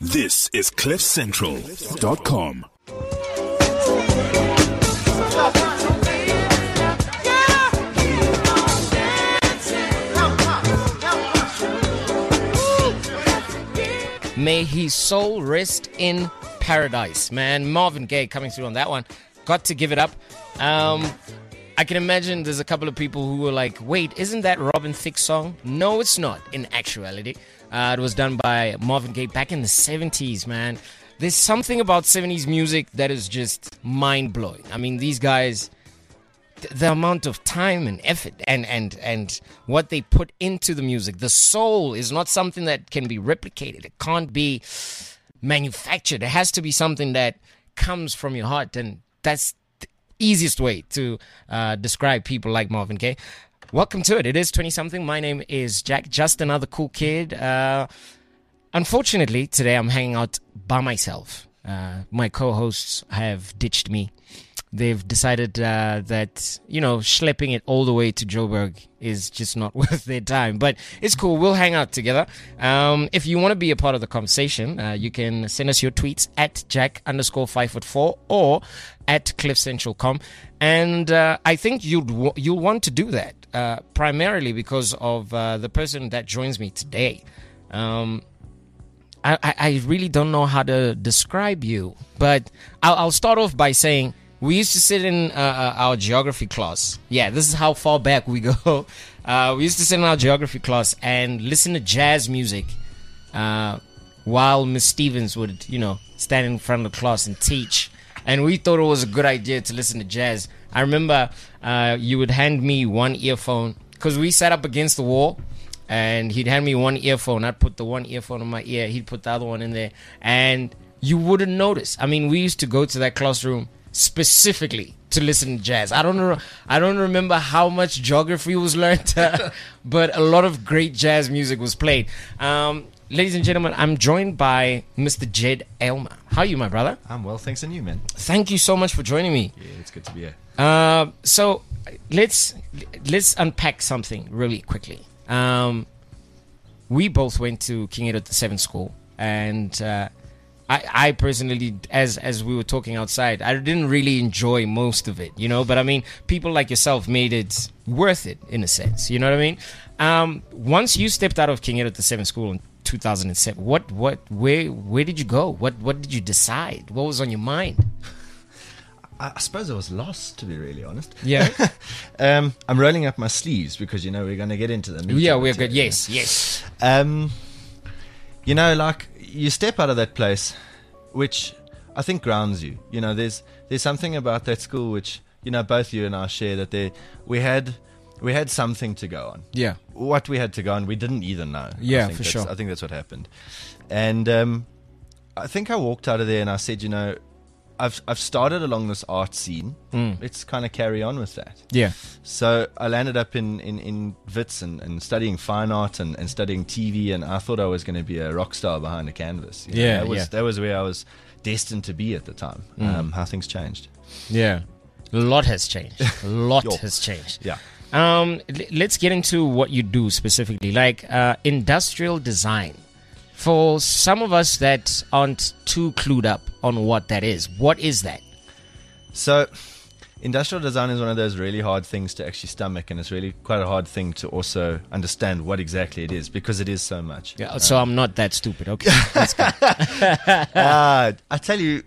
This is CliffCentral.com. May his soul rest in paradise, man. Marvin Gaye coming through on that one. Got to give it up. I can imagine there's a couple of people who were like, wait, isn't that Robin Thicke's song? No, it's not, in actuality. It was done by Marvin Gaye back in the 70s, man. There's something about 70s music that is just mind-blowing. I mean, these guys, the amount of time and effort and what they put into the music, the soul is not something that can be replicated. It can't be manufactured. It has to be something that comes from your heart, and that's the easiest way to describe people like Marvin Gaye. Welcome to it. It is 20-something. My name is Jack, just another cool kid. Unfortunately, today I'm hanging out by myself. My co-hosts have ditched me. They've decided that, schlepping it all the way to Joburg is just not worth their time. But it's cool. We'll hang out together. If you want to be a part of the conversation, you can send us your tweets at Jack_5'4" or at CliffCentral.com. And I think you'll want to do that, primarily because of the person that joins me today. I really don't know how to describe you, but I'll start off by saying, we used to sit in our geography class. Yeah, this is how far back we go. We used to sit in our geography class and listen to jazz music while Miss Stevens would, stand in front of the class and teach. And we thought it was a good idea to listen to jazz. I remember you would hand me one earphone because we sat up against the wall. And he'd hand me one earphone. I'd put the one earphone in my ear. He'd put the other one in there. And you wouldn't notice. I mean, we used to go to that classroom specifically to listen to jazz. I don't remember how much geography was learned, but a lot of great jazz music was played. Ladies and gentlemen, I'm joined by Mr. Jed Aylmer. How are you, my brother? I'm well, thanks, and you, man? Thank you so much for joining me. Yeah, it's good to be here. So let's unpack something really quickly. We both went to King Edward VII School, and I personally, as we were talking outside, I didn't really enjoy most of it, but I mean, people like yourself made it worth it in a sense, you know what I mean? Once you stepped out of King Edward VII School in 2007, where did you go? What did you decide? What was on your mind? I suppose I was lost, to be really honest. Yeah. I'm rolling up my sleeves because, we're going to get into the meat. Yeah, we're good. Yes. You step out of that place, which I think grounds you. There's something about that school which, both you and I share, that we had something to go on. Yeah. What we had to go on, we didn't either know. Yeah, for sure. I think that's what happened. And I think I walked out of there and I said, I've started along this art scene. Let's kind of carry on with that. Yeah. So I landed up in Wits and studying fine art and studying TV, and I thought I was going to be a rock star behind a canvas. That was where I was destined to be at the time. How things changed. Yeah. A lot has changed. A lot has changed. Yeah. Let's get into what you do specifically, like industrial design. For some of us that aren't too clued up on what that is, what is that? So, industrial design is one of those really hard things to actually stomach, and it's really quite a hard thing to also understand what exactly it is, because it is so much. Yeah, so I'm not that stupid. Okay, that's good. I tell you,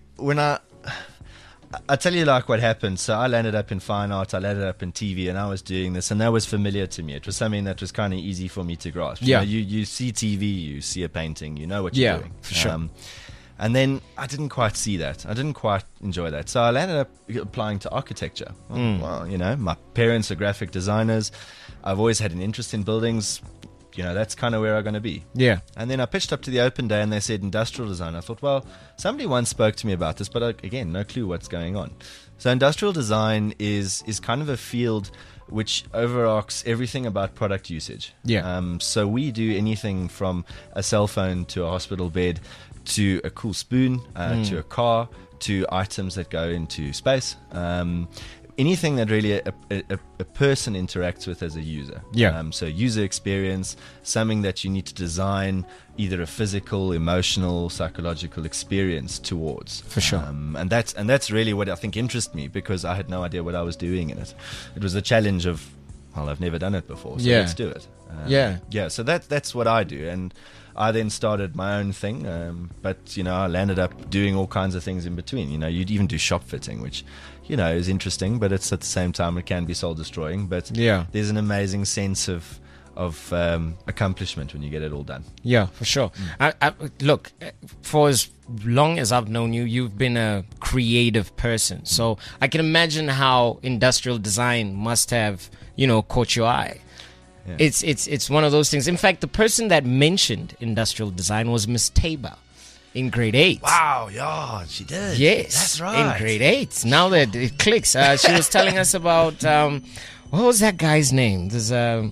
like what happened. So I landed up in fine art, I landed up in TV, and I was doing this, and that was familiar to me. It was something that was kind of easy for me to grasp. Yeah. You see TV, you see a painting, you know what you're doing. For sure. And then I didn't quite see that. I didn't quite enjoy that. So I landed up applying to architecture. Well, my parents are graphic designers. I've always had an interest in buildings. That's kind of where I'm going to be. Yeah. And then I pitched up to the open day and they said industrial design. I thought, well, somebody once spoke to me about this, but again, no clue what's going on. So industrial design is kind of a field which overarches everything about product usage. Yeah. So we do anything from a cell phone to a hospital bed to a cool spoon to a car to items that go into space. anything that really a person interacts with as a user. Yeah. So user experience, something that you need to design either a physical, emotional, psychological experience towards. For sure. And that's really what I think interested me, because I had no idea what I was doing in it. It was a challenge of, well, I've never done it before, so Yeah. let's do it. Yeah. So that's what I do, and I then started my own thing, but I landed up doing all kinds of things in between. You'd even do shop fitting, which is interesting, but it's at the same time it can be soul destroying. But Yeah. there's an amazing sense of accomplishment when you get it all done. Yeah, for sure. Look, for as long as I've known you, you've been a creative person. So I can imagine how industrial design must have, caught your eye. Yeah. It's one of those things. In fact, the person that mentioned industrial design was Miss Tabor in grade 8. Wow, yeah, she did. Yes, that's right. in grade 8. Now that it clicks, she was telling us about what was that guy's name? There's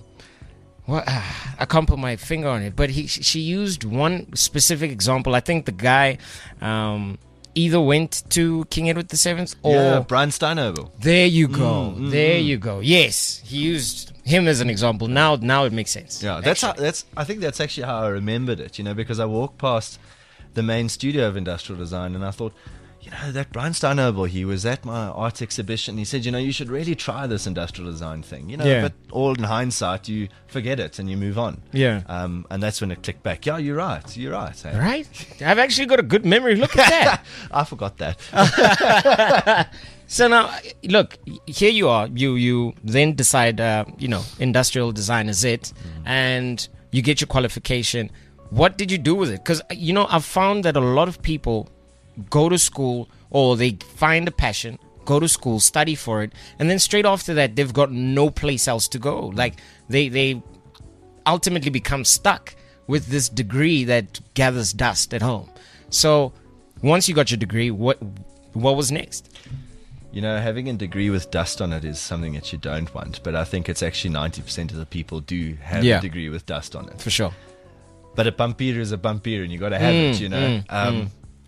I can't put my finger on it, but she used one specific example. I think the guy either went to King Edward VII or Brian Steinobel. There you go. There you go. Yes, he used him as an example. Now it makes sense. Yeah, actually. I think that's actually how I remembered it. Because I walked past the main studio of industrial design, and I thought, that Brian Steinobel, he was at my art exhibition. He said, you should really try this industrial design thing. Yeah. But all in hindsight, you forget it and you move on. Yeah. And that's when it clicked back. Yeah, you're right. Hey? Right? I've actually got a good memory. Look at that. I forgot that. So now, look, here you are. You then decide, industrial design is it, and you get your qualification. What did you do with it? Because, I've found that a lot of people go to school, or they find a passion, go to school, study for it, and then straight after that, they've got no place else to go. Like, they ultimately become stuck with this degree that gathers dust at home. So, once you got your degree, what was next? Having a degree with dust on it is something that you don't want, but I think it's actually 90% of the people do have a degree with dust on it. For sure. But a bumpier is a bumpier, and you got to have it,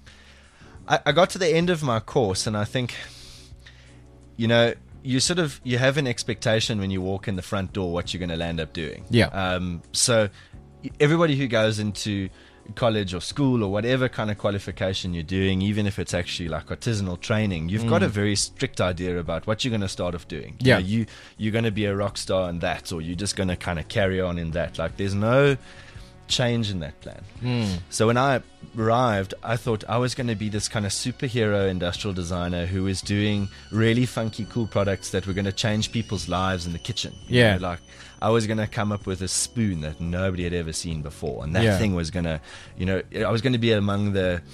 I got to the end of my course, and I think, you have an expectation when you walk in the front door what you're going to land up doing. Yeah. So everybody who goes into college or school or whatever kind of qualification you're doing, even if it's actually like artisanal training, you've got a very strict idea about what you're going to start off doing. Yeah. You're going to be a rock star in that, or you're just going to kind of carry on in that. Like, there's no change in that plan. So when I arrived, I thought I was going to be this kind of superhero industrial designer who is doing really funky, cool products that were going to change people's lives in the kitchen. Like, I was going to come up with a spoon that nobody had ever seen before, and that thing was going to, I was going to be among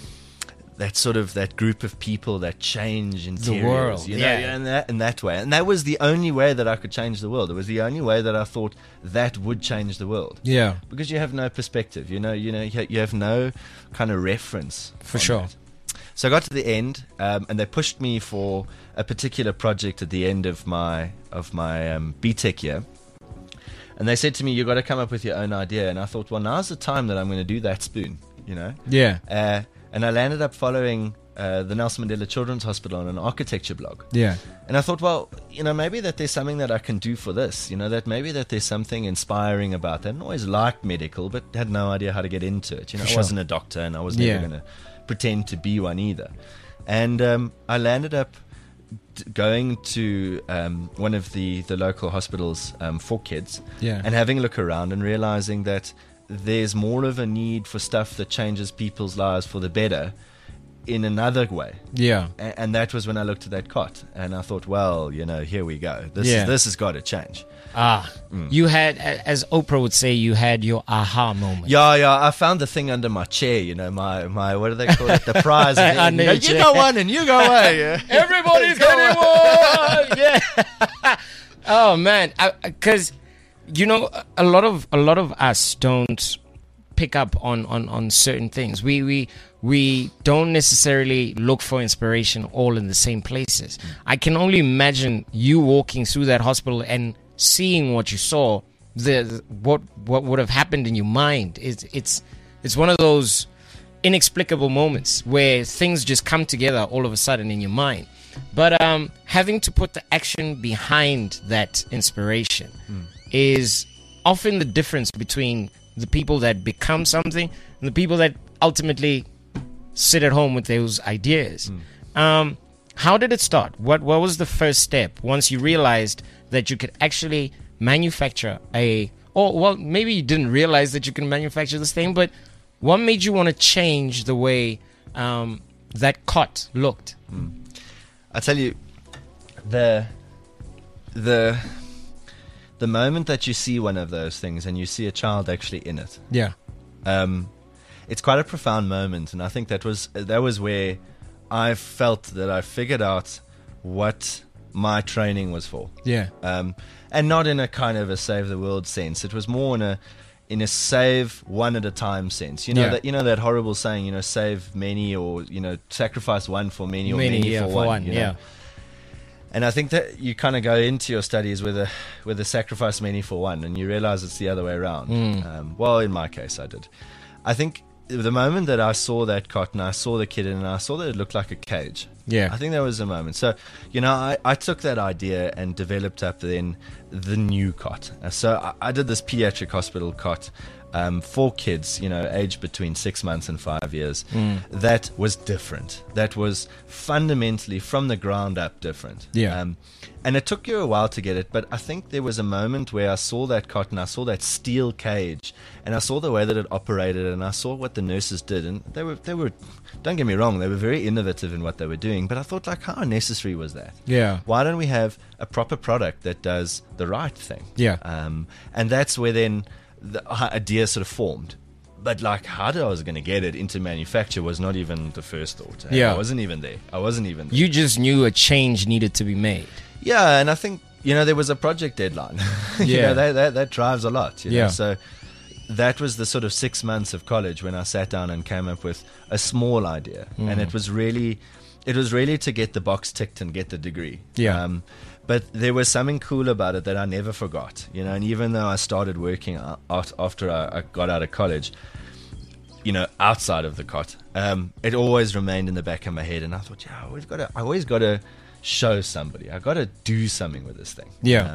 that group of people that change interiors, the world, in that way. And that was the only way that I could change the world. It was the only way that I thought that would change the world. Yeah. Because you have no perspective, you have no kind of reference. For sure. That. So I got to the end, and they pushed me for a particular project at the end of my BTech year. And they said to me, "You got to come up with your own idea." And I thought, well, now's the time that I'm going to do that spoon, Yeah. And I landed up following the Nelson Mandela Children's Hospital on an architecture blog. Yeah. And I thought, well, maybe that there's something that I can do for this. That maybe that there's something inspiring about that. I always liked medical, but had no idea how to get into it. I wasn't a doctor, and I was never going to pretend to be one either. And I landed up going to one of the local hospitals for kids, and having a look around and realizing that there's more of a need for stuff that changes people's lives for the better in another way. Yeah. And that was when I looked at that cot, and I thought, well, here we go. This has got to change. You had, as Oprah would say, you had your aha moment. Yeah. I found the thing under my chair. My what do they call it? The prize. You go one and you go away. Yeah. Everybody's getting one. Yeah. Oh man, because a lot of us don't pick up on certain things. We don't necessarily look for inspiration all in the same places. I can only imagine you walking through that hospital and seeing what you saw, what would have happened in your mind. It's one of those inexplicable moments where things just come together all of a sudden in your mind. But having to put the action behind that inspiration is often the difference between the people that become something and the people that ultimately sit at home with those ideas. How did it start? What was the first step once you realized that you could actually manufacture maybe you didn't realize that you can manufacture this thing, but what made you want to change the way that cot looked? I tell you, the moment that you see one of those things and you see a child actually in it, it's quite a profound moment, and I think that was where I felt that I figured out what my training was for. And not in a kind of a save the world sense. It was more in a save one at a time sense. You know that horrible saying, save many, or sacrifice one for many, or many for one. You know? And I think that you kind of go into your studies with a sacrifice many for one, and you realize it's the other way around. Well, in my case, I did. I think the moment that I saw that cot and I saw the kid and I saw that it looked like a cage. I think that was the moment. So, I took that idea and developed up then the new cot. So I did this pediatric hospital cot for kids, aged between 6 months and 5 years. That was different. That was fundamentally from the ground up different. And it took you a while to get it, but I think there was a moment where I saw that cot and I saw that steel cage and I saw the way that it operated and I saw what the nurses did, and they were don't get me wrong, they were very innovative in what they were doing, but I thought, like, how necessary was that? Why don't we have a proper product that does the right thing? And that's where then the idea sort of formed. But like, how I was going to get it into manufacture was not even the first thought. I wasn't even there. You just knew a change needed to be made. And I think, there was a project deadline. That drives a lot. So that was the sort of 6 months of college when I sat down and came up with a small idea. And it was really to get the box ticked and get the degree. But there was something cool about it that I never forgot, and even though I started working out after I got out of college, outside of the cot, it always remained in the back of my head, and I thought, I always got to show somebody. I got to do something with this thing.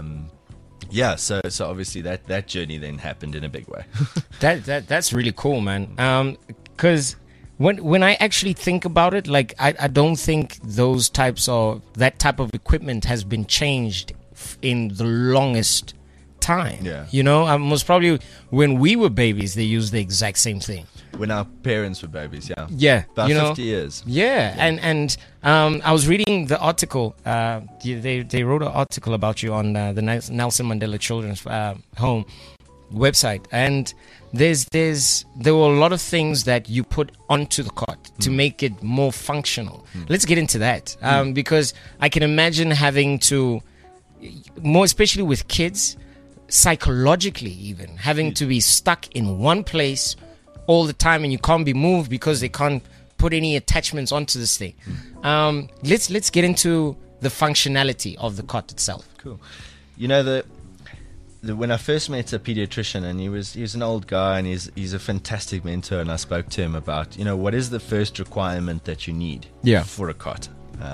So obviously that journey then happened in a big way. That's really cool, man. Because when I actually think about it, like, I don't think that type of equipment has been changed in the longest time. Most probably when we were babies, they used the exact same thing. When our parents were babies, about 50 years. And I was reading the article. They wrote an article about you on the Nelson Mandela Children's Home website, and there were a lot of things that you put onto the cot to make it more functional. Let's get into that, because I can imagine having to, more especially with kids, psychologically even having to be stuck in one place all the time, and you can't be moved because they can't put any attachments onto this thing. Let's get into the functionality of the cot itself. Cool. When I first met a pediatrician, and he was an old guy, and he's a fantastic mentor, and I spoke to him about what is the first requirement that you need for a cot.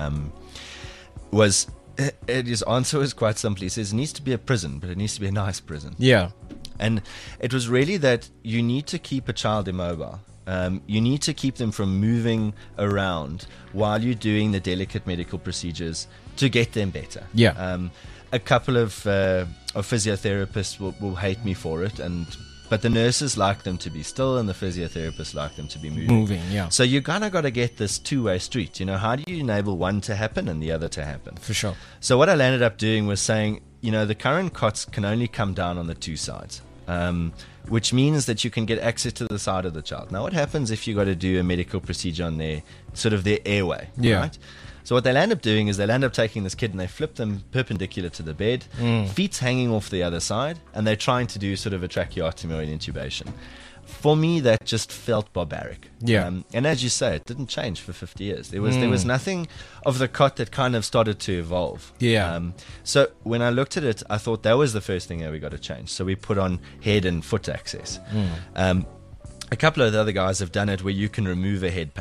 His answer was quite simple. He says it needs to be a prison, but it needs to be a nice prison. And it was really that you need to keep a child immobile. You need to keep them from moving around while you're doing the delicate medical procedures to get them better. A couple of physiotherapists will hate me for it, but the nurses like them to be still, and the physiotherapists like them to be moving. So you kind of got to get this two-way street. How do you enable one to happen and the other to happen? For sure. So what I landed up doing was saying, the current cots can only come down on the two sides, which means that you can get access to the side of the child. Now, what happens if you got to do a medical procedure on their airway? Right? So what they'll end up doing is they'll end up taking this kid and they flip them perpendicular to the bed, feet's hanging off the other side, and they're trying to do sort of a tracheotomy or an intubation. For me, that just felt barbaric. And as you say, it didn't change for 50 years. There was nothing of the cot that kind of started to evolve. So when I looked at it, I thought that was the first thing that we got to change. So we put on head and foot access. A couple of the other guys have done it where you can remove a head panel.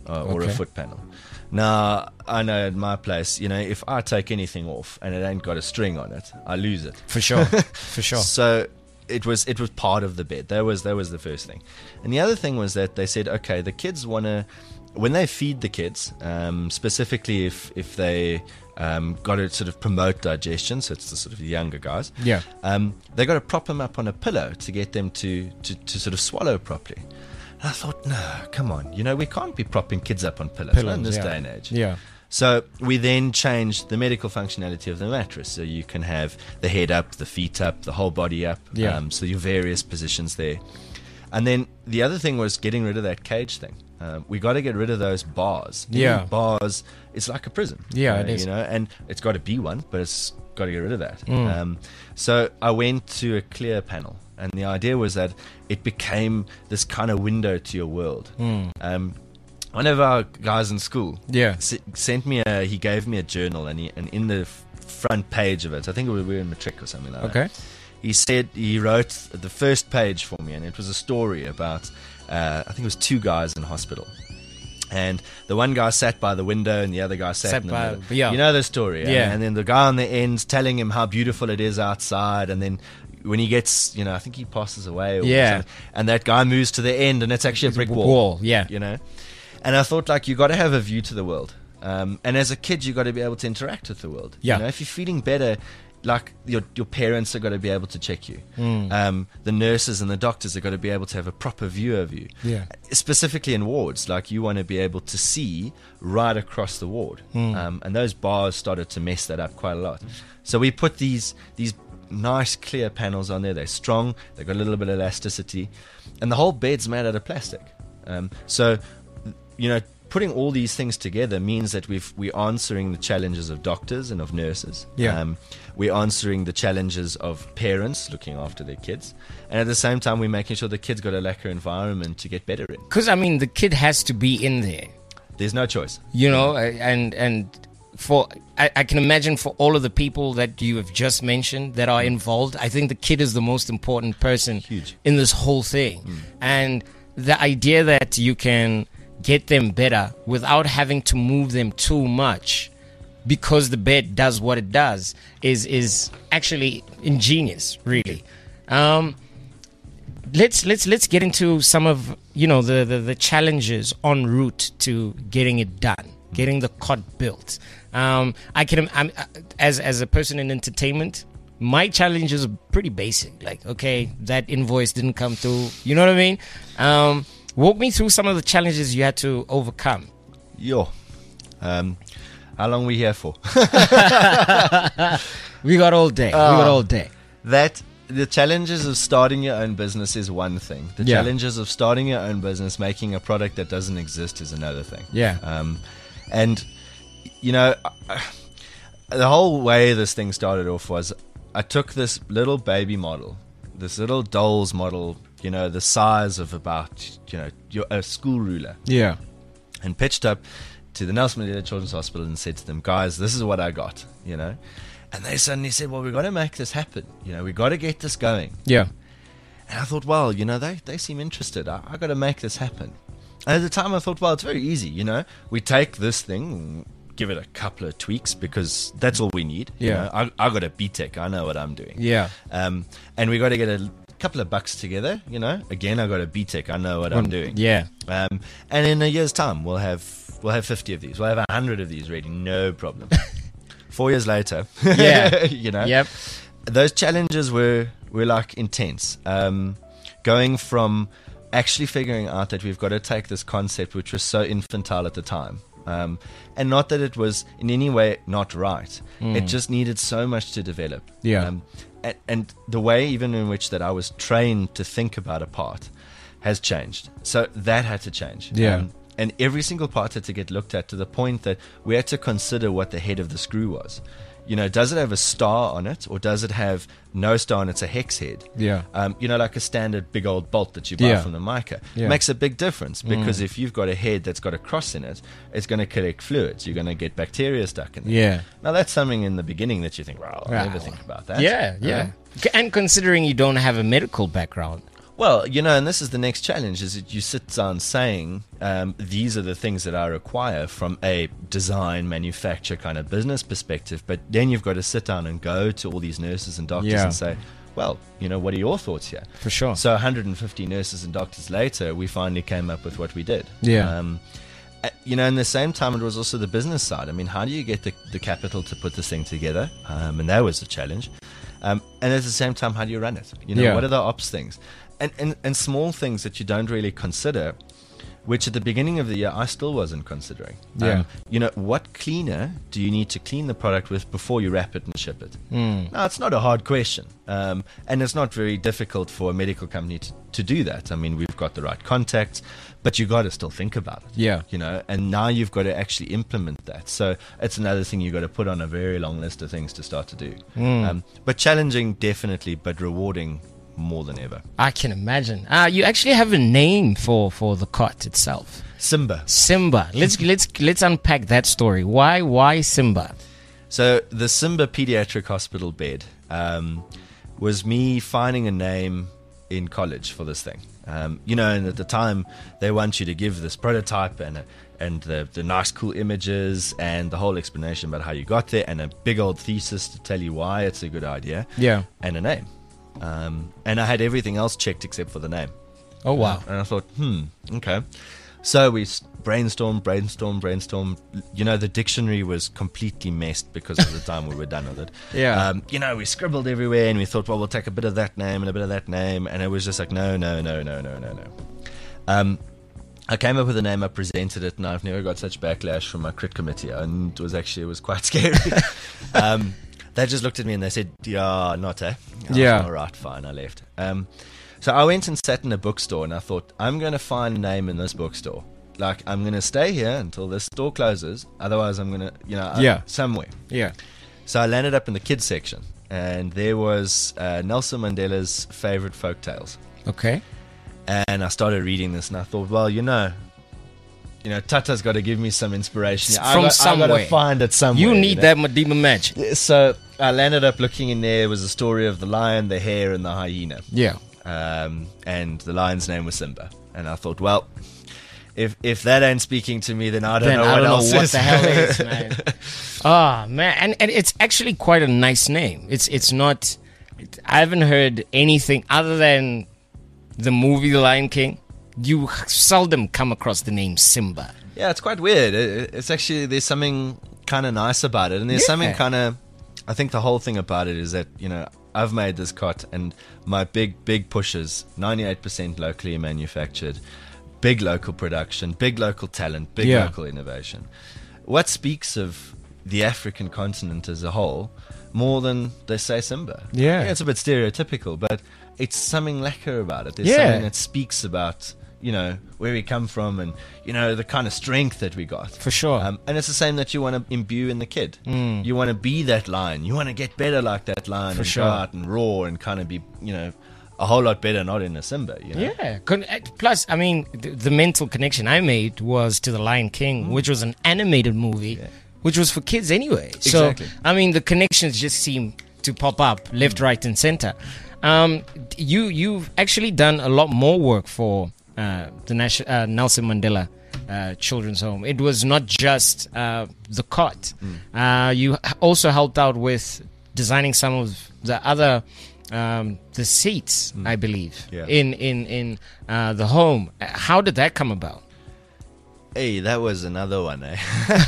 or a Okay. foot panel. Now, I know at my place, if I take anything off and it ain't got a string on it, I lose it. For sure. For sure. So it was part of the bed. That was the first thing. And the other thing was that they said, okay, the kids want to, when they feed the kids, specifically if they got to sort of promote digestion, so it's the sort of younger guys, Yeah. they got to prop them up on a pillow to get them to sort of swallow properly. And I thought, no, come on, we can't be propping kids up on pillows, not in this yeah. day and age. Yeah. So we then changed the medical functionality of the mattress. So you can have the head up, the feet up, the whole body up. Yeah. So your various positions there. And then the other thing was getting rid of that cage thing. We got to get rid of those bars. Yeah. Bars, it's like a prison. Yeah, it is. And it's got to be one, but it's got to get rid of that. Mm. So I went to a clear panel. And the idea was that it became this kind of window to your world. One of our guys in school Yeah. sent me he gave me a journal, and in the front page of it, I think we were in matric or something like that. Okay. He said he wrote the first page for me, and it was a story about I think it was two guys in hospital. And the one guy sat by the window and the other guy sat in the middle. yeah. You know the story. Yeah. And then the guy on the end telling him how beautiful it is outside, and then when he gets, I think he passes away or Yeah. something, and that guy moves to the end and it's actually a brick wall. Yeah. And I thought, you got to have a view to the world. And as a kid, you got to be able to interact with the world. Yeah. If you're feeling better, your parents are got to be able to check you. The nurses and the doctors are got to be able to have a proper view of you. Yeah. Specifically in wards, you want to be able to see right across the ward. And those bars started to mess that up quite a lot. So we put these nice clear panels on there. They're strong. They've got a little bit of elasticity. And the whole bed's made out of plastic. So putting all these things together means that we're answering the challenges of doctors and of nurses. Yeah. We're answering the challenges of parents looking after their kids. And at the same time, we're making sure the kids got a lacquer environment to get better in. Because, the kid has to be in there. There's no choice. And for I can imagine for all of the people that you have just mentioned that are involved, I think the kid is the most important person Huge. in this whole thing. And the idea that you can get them better without having to move them too much because the bed does what it does is actually ingenious, really. Let's get into some of the challenges en route to getting it done, getting the cot built. I'm as a person in entertainment, my challenges are pretty basic. Like, okay, that invoice didn't come through. You know what I mean? Walk me through some of the challenges you had to overcome. Yo. How long are we here for? We got all day. The challenges of starting your own business is one thing. The Yeah. challenges of starting your own business, making a product that doesn't exist, is another thing. Yeah. And, the whole way this thing started off was I took this little baby model, this little doll's model, the size of about, a school ruler, Yeah. and pitched up to the Nelson Mandela Children's Hospital and said to them, guys, this is what I got, And they suddenly said, well, we've got to make this happen. We've got to get this going. Yeah. And I thought, well, they seem interested. I got to make this happen. And at the time I thought, well, it's very easy, We take this thing, give it a couple of tweaks because that's all we need. Yeah. I got a BTEC. I know what I'm doing. Yeah. And we got to get a couple of bucks together, Again, I got a BTEC. I know what I'm doing. Yeah. And in a year's time, we'll have 50 of these. We'll have 100 of these ready. No problem. 4 years later, Yeah. Yep. Those challenges were intense. Going from actually figuring out that we've got to take this concept, which was so infantile at the time, and not that it was in any way not right. It just needed so much to develop. Yeah. And the way even in which that I was trained to think about a part has changed. So that had to change. Yeah. And every single part had to get looked at to the point that we had to consider what the head of the screw was. Does it have a star on it, or does it have no star and it's a hex head? Yeah. Like a standard big old bolt that you buy Yeah. from the Mica. Yeah. Makes a big difference because if you've got a head that's got a cross in it, it's going to collect fluids. You're going to get bacteria stuck in there. Yeah. Now, that's something in the beginning that you think, well, I'll never think about that. Yeah. And considering you don't have a medical background. Well, and this is the next challenge, is that you sit down saying, these are the things that I require from a design, manufacture kind of business perspective. But then you've got to sit down and go to all these nurses and doctors and say, well, what are your thoughts here? For sure. So 150 nurses and doctors later, we finally came up with what we did. Yeah. In the same time, it was also the business side. I mean, how do you get the capital to put this thing together? And that was a challenge. And at the same time, how do you run it? What are the ops things? And small things that you don't really consider, which at the beginning of the year I still wasn't considering. Yeah. What cleaner do you need to clean the product with before you wrap it and ship it? Now, it's not a hard question. And it's not very difficult for a medical company to do that. I mean, we've got the right contacts, but you got to still think about it. Yeah. And now you've got to actually implement that. So it's another thing you've got to put on a very long list of things to start to do. But challenging, definitely, but rewarding more than ever. I can imagine. You actually have a name for the cot itself. Simba. Let's unpack that story. Why Simba? So the Simba Pediatric Hospital bed was me finding a name in college for this thing. And at the time they want you to give this prototype and the nice cool images and the whole explanation about how you got there and a big old thesis to tell you why it's a good idea. Yeah. And a name. And I had everything else checked except for the name. Oh, wow. And I thought, okay. So we brainstorm. The dictionary was completely messed because of the time we were done with it. Yeah. We scribbled everywhere and we thought, well, we'll take a bit of that name and a bit of that name. And it was just like, no. I came up with a name, I presented it, and I've never got such backlash from my crit committee. And it was quite scary. They just looked at me and they said, yeah, not, eh? Yeah. All right, fine, I left. So I went and sat in a bookstore and I thought, I'm going to find a name in this bookstore. Like, I'm going to stay here until this store closes. Otherwise, I'm going to, somewhere. Yeah. So I landed up in the kids section and there was Nelson Mandela's favorite folk tales. Okay. And I started reading this and I thought, well, Tata's got to give me some inspiration. From somewhere. I got to find it somewhere. You need that Madiba match. So I landed up looking in there. It was a story of the lion, the hare, and the hyena. Yeah. And the lion's name was Simba. And I thought, well, if that ain't speaking to me, then I don't know what else what is. the hell is, man. Oh, man. And it's actually quite a nice name. It's not... I haven't heard anything other than the movie The Lion King. You seldom come across the name Simba. Yeah, it's quite weird. It's actually, there's something kind of nice about it. And there's something kind of, I think the whole thing about it is that, I've made this cot and my big push is 98% locally manufactured, big local production, big local talent, big local innovation. What speaks of the African continent as a whole more than they say Simba? Yeah. It's a bit stereotypical, but it's something lacquer about it. There's something that speaks about where we come from and, the kind of strength that we got. For sure. And it's the same that you want to imbue in the kid. You want to be that lion. You want to get better like that lion and go out and roar and kind of be, a whole lot better, not in a Simba, Yeah. Plus, I mean, the mental connection I made was to The Lion King, which was an animated movie, which was for kids anyway. Exactly. So, I mean, the connections just seem to pop up left, right, and center. You've actually done a lot more work for the Nelson Mandela Children's Home. It was not just the cot. You also helped out with designing some of the other the seats, I believe, in the home. How did that come about? Hey, that was another one, eh?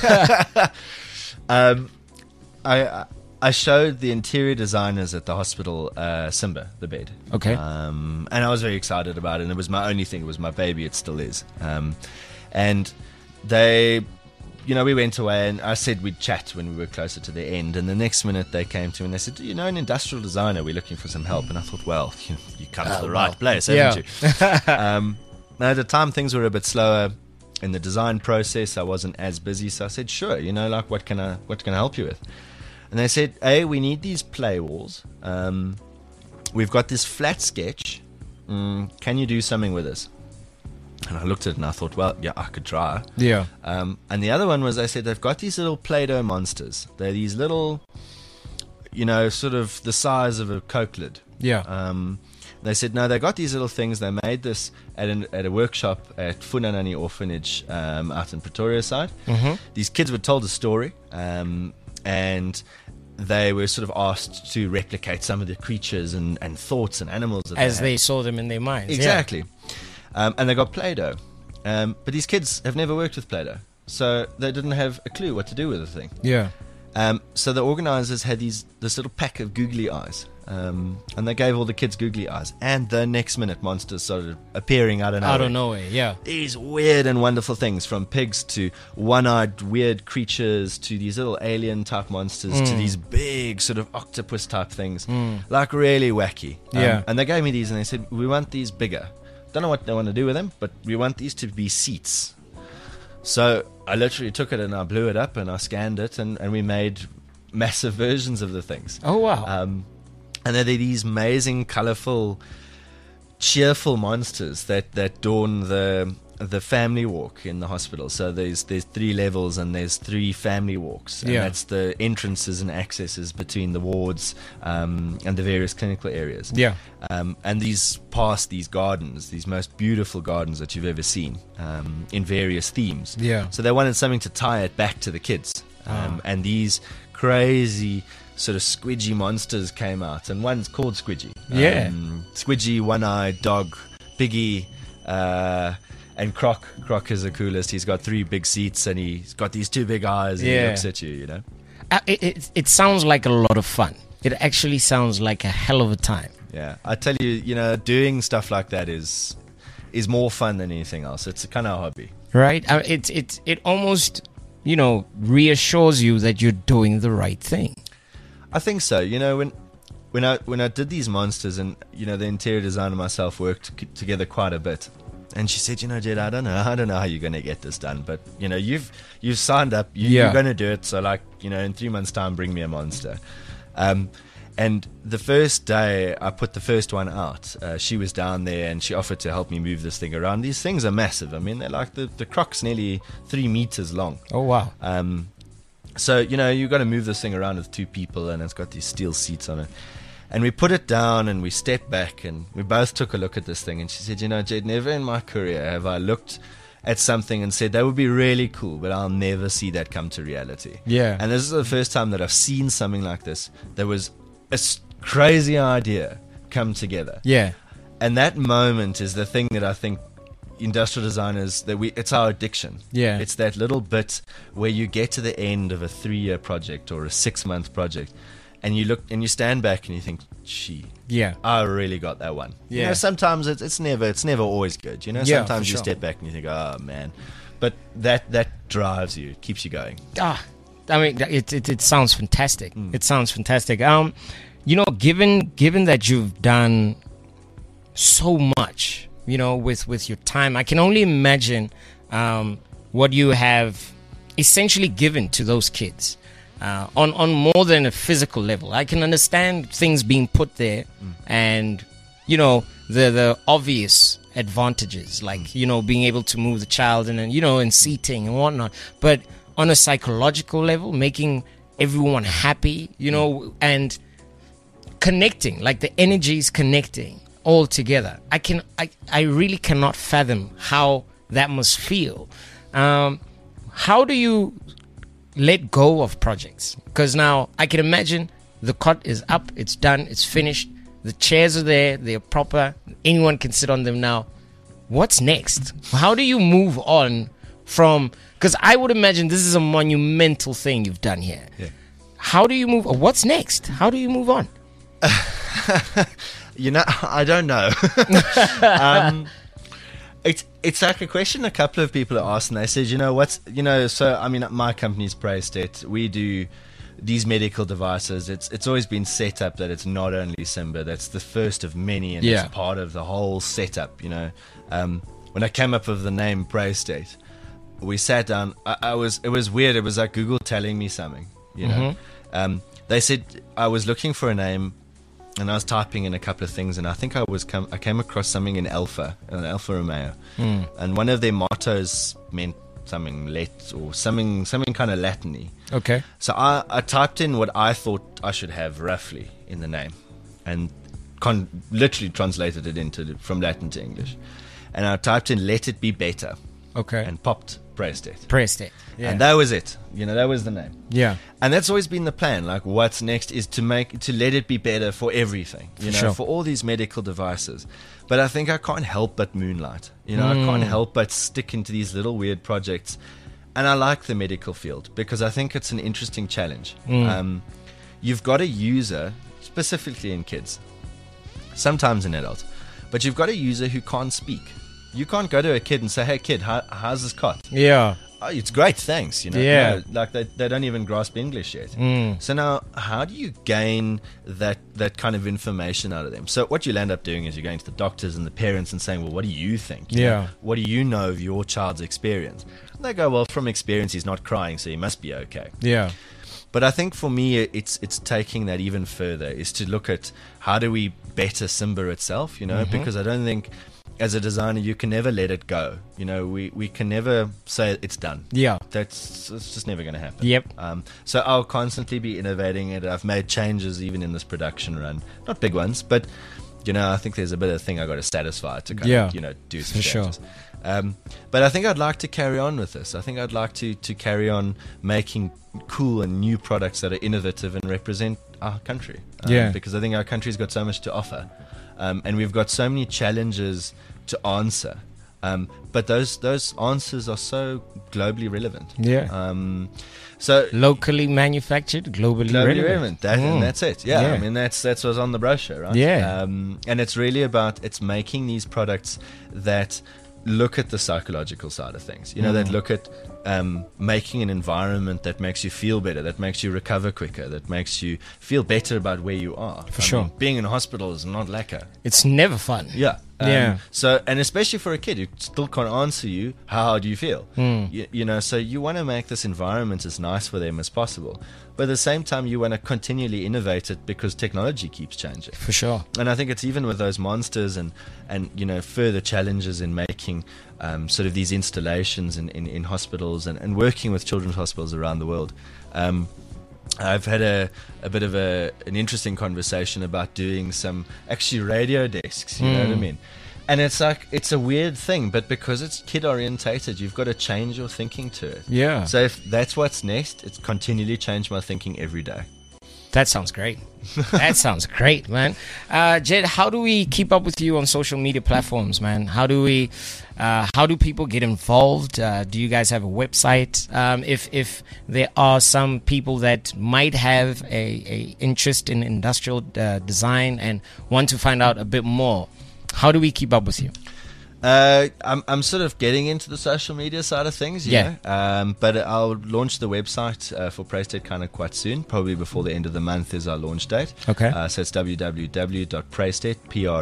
I showed the interior designers at the hospital Simba, the bed. Okay. And I was very excited about it. And it was my only thing. It was my baby. It still is. And they, we went away and I said we'd chat when we were closer to the end. And the next minute they came to me and they said, an industrial designer, we're looking for some help. And I thought, well, you come to the right place, haven't you? Now, at the time, things were a bit slower in the design process. I wasn't as busy. So I said, sure, what can I help you with? And they said, hey, we need these play walls. We've got this flat sketch. Can you do something with this? And I looked at it and I thought, well, yeah, I could try. Yeah. And the other one was, they said, they've got these little Play-Doh monsters. They're these little, sort of the size of a Coke lid. Yeah. They said, no, they got these little things. They made this at a workshop at Funanani Orphanage out in Pretoria side. These kids were told a story, and they were sort of asked to replicate some of the creatures and thoughts and animals that As they saw them in their minds. Exactly. And they got Play-Doh. But these kids have never worked with Play-Doh, so they didn't have a clue what to do with the thing. Yeah. So the organizers had this little pack of googly eyes, and they gave all the kids googly eyes. And the next minute, monsters started appearing out of nowhere. Out of nowhere, yeah. These weird and wonderful things, from pigs to one-eyed weird creatures to these little alien-type monsters to these big sort of octopus-type things, like really wacky. Yeah. And they gave me these, and they said, we want these bigger. Don't know what they want to do with them, but we want these to be seats. So I literally took it and I blew it up and I scanned it, and we made massive versions of the things. Oh, wow. And they're these amazing, colourful, cheerful monsters that dawn the family walk in the hospital. So there's 3 levels and there's 3 family walks. And that's the entrances and accesses between the wards and the various clinical areas. Yeah. And these gardens, these most beautiful gardens that you've ever seen, in various themes. Yeah. So they wanted something to tie it back to the kids. And these crazy sort of squidgy monsters came out, and one's called Squidgy. Yeah. Squidgy, one-eyed dog, Piggy, and Croc. Croc is the coolest. He's got 3 big seats and he's got these 2 big eyes and he looks at you, you know. It sounds like a lot of fun. It actually sounds like a hell of a time. Yeah, I tell you, you know, doing stuff like that is more fun than anything else. It's a kind of hobby, right? It almost, you know, reassures you that you're doing the right thing. I think so. You know, when I did these monsters, and you know, the interior designer and myself worked together quite a bit. And she said, you know, Jed, I don't know how you're going to get this done, but you know, you've signed up, you're going to do it. So, like, you know, in 3 months' time, bring me a monster. And the first day I put the first one out, she was down there and she offered to help me move this thing around. These things are massive. I mean, they're like the Croc's nearly 3 meters long. Oh, wow. So, you know, you've got to move this thing around with 2 people, and it's got these steel seats on it. And we put it down and we stepped back and we both took a look at this thing. And she said, you know, Jed, never in my career have I looked at something and said that would be really cool, but I'll never see that come to reality. Yeah. And this is the first time that I've seen something like this. There was a crazy idea come together. Yeah. And that moment is the thing that I think industrial designers, it's our addiction. Yeah. It's that little bit where you get to the end of a 3-year project or a 6-month project, and you look and you stand back and you think, gee, yeah, I really got that one. Yeah. You know, sometimes it's never always good. You know, Yeah, sometimes for you sure. step back and you think, oh man, but that drives you, keeps you going. I mean, it sounds fantastic. It sounds fantastic. You know, given that you've done so much, you know, with your time, I can only imagine what you have essentially given to those kids on more than a physical level. I can understand things being put there, and you know, the obvious advantages, like, you know, being able to move the child and then, you know, and seating and whatnot, but on a psychological level, making everyone happy, you know, and connecting, like the energies connecting all together. I really cannot fathom how that must feel. How do you let go of projects? Because now I can imagine the cot is up, it's done, it's finished, the chairs are there, they're proper, anyone can sit on them now. What's next? How do you move on from, because I would imagine this is a monumental thing you've done here. Yeah. How do you move? What's next? How do you move on? You know, I don't know. It's like a question a couple of people are asked, and they said, so I mean, my company's Praestet. We do these medical devices. It's always been set up that it's not only Simba, that's the first of many, and Yeah. it's part of the whole setup, you know. When I came up with the name Praestet, we sat down. It was weird. It was like Google telling me something, you know. They said I was looking for a name, and I was typing in a couple of things, and I think I came across something in Alfa Romeo, and one of their mottos meant something something kind of Latin-y. Okay. So I typed in what I thought I should have roughly in the name, and literally translated it from Latin to English. And I typed in "Let It Be Better" Okay. and popped Praestate. Praestate. Yeah. And that was it. That was the name. Yeah. And that's always been the plan. Like, what's next is to let it be better for everything, for all these medical devices. But I think I can't help but moonlight. I can't help but stick into these little weird projects. And I like the medical field because I think it's an interesting challenge. You've got a user, specifically in kids, sometimes in adults, but you've got a user who can't speak. You can't go to a kid and say, "Hey kid, how's this cot?" Yeah. "Oh, it's great, thanks." Yeah. No, like they don't even grasp English yet. So now, how do you gain that kind of information out of them? So what you'll end up doing is you're going to the doctors and the parents and saying, "Well, what do you think? Yeah. What do you know of your child's experience?" And they go, "Well, from experience, he's not crying, so he must be okay." Yeah. But I think for me, it's taking that even further, is to look at how do we better Simba itself, because I don't think, as a designer, you can never let it go. We can never say it's done. Yeah. It's just never going to happen. Yep. So I'll constantly be innovating it. I've made changes even in this production run. Not big ones, but, I think there's a bit of thing I got to satisfy to kind of, do some for sure. changes. But I think I'd like to carry on with this. I think I'd like to carry on making cool and new products that are innovative and represent our country. Because I think our country's got so much to offer. And we've got so many challenges to answer. But those answers are so globally relevant. Yeah. So locally manufactured, globally relevant. And that's it. Yeah. Yeah. I mean, that's what's on the brochure, right? Yeah. And it's really about making these products that look at the psychological side of things. That look at making an environment that makes you feel better, that makes you recover quicker, that makes you feel better about where you are. For sure. Being in a hospital is not lekker. It's never fun. Yeah. Yeah. So, and especially for a kid who still can't answer you, how do you feel? So you want to make this environment as nice for them as possible. But at the same time, you want to continually innovate it because technology keeps changing. For sure. And I think it's even with those monsters and further challenges in making sort of these installations in hospitals and working with children's hospitals around the world. I've had a bit of an interesting conversation about doing some actually radio desks, you know what I mean? And it's like, it's a weird thing, but because it's kid orientated, you've got to change your thinking to it. Yeah. So if that's what's next, it's continually change my thinking every day. That sounds great. That sounds great, man. Jed, how do we keep up with you on social media platforms, man? How do people get involved? Do you guys have a website? If there are some people that might have a interest in industrial design and want to find out a bit more, how do we keep up with you? I'm sort of getting into the social media side of things, but I'll launch the website for Praestate kind of quite soon, probably before the end of the month is our launch date. Okay. So it's www.praestate,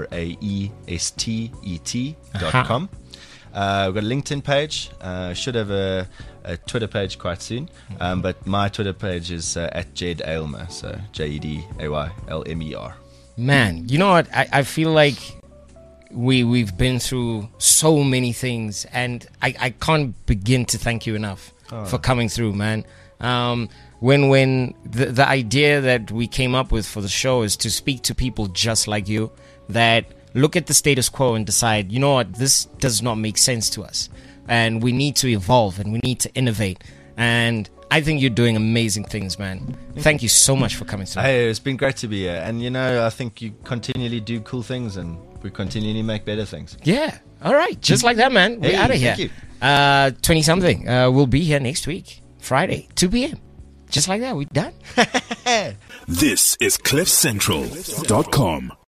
praestet.com. We've got a LinkedIn page. Should have a Twitter page quite soon, but my Twitter page is at Jed Aylmer, so JEDAYLMER. Man, you know what? I feel like we've been through so many things, and I can't begin to thank you enough for coming through, man. When the idea that we came up with for the show is to speak to people just like you that look at the status quo and decide, you know what, this does not make sense to us, and we need to evolve and we need to innovate. And I think you're doing amazing things, man. Thank you so much for coming through. Hey, it's been great to be here. And, I think you continually do cool things and we continually make better things. Yeah. All right. Just like that, man. We're out of here. Thank you. 20-something. We'll be here next week, Friday, 2 p.m. Just like that. We're done. This is CliffCentral.com.